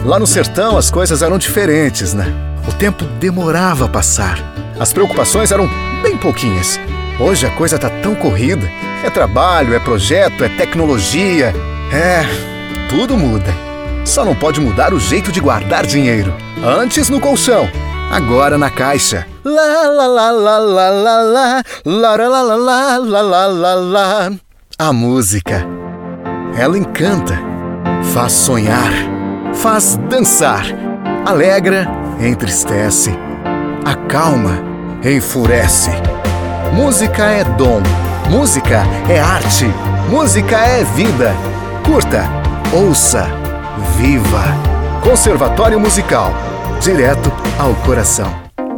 Lá no sertão as coisas eram diferentes, né? O tempo demorava a passar. As preocupações eram bem pouquinhas. Hoje a coisa tá tão corrida. É trabalho, é projeto, é tecnologia. Tudo muda. Só não pode mudar o jeito de guardar dinheiro. Antes no colchão, agora na caixa. Lá, lá, lá, lá, lá, lá, lá, lá, lá, lá, lá, lá, lá, lá, lá. A música, ela encanta, faz sonhar, faz dançar, alegra, entristece, acalma, enfurece. Música é dom, música é arte, música é vida. Curta, ouça, viva. Conservatório Musical, direto ao coração.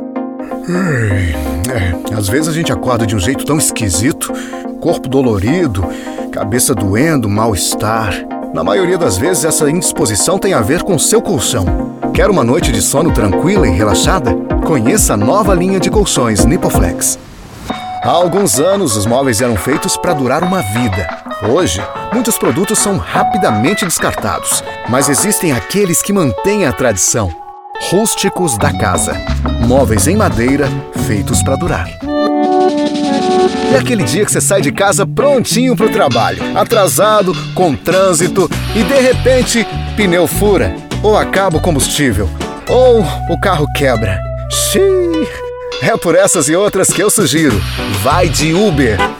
Às vezes a gente acorda de um jeito tão esquisito, corpo dolorido, cabeça doendo, mal-estar. Na maioria das vezes essa indisposição tem a ver com seu colchão. Quer uma noite de sono tranquila e relaxada? Conheça a nova linha de colchões Nipoflex. Há alguns anos os móveis eram feitos para durar uma vida. Hoje, muitos produtos são rapidamente descartados, mas existem aqueles que mantêm a tradição. Rústicos da Casa. Móveis em madeira feitos para durar. É aquele dia que você sai de casa prontinho para o trabalho, atrasado, com trânsito e de repente pneu fura, ou acaba o combustível, ou o carro quebra. Xiii! É por essas e outras que eu sugiro. Vai de Uber!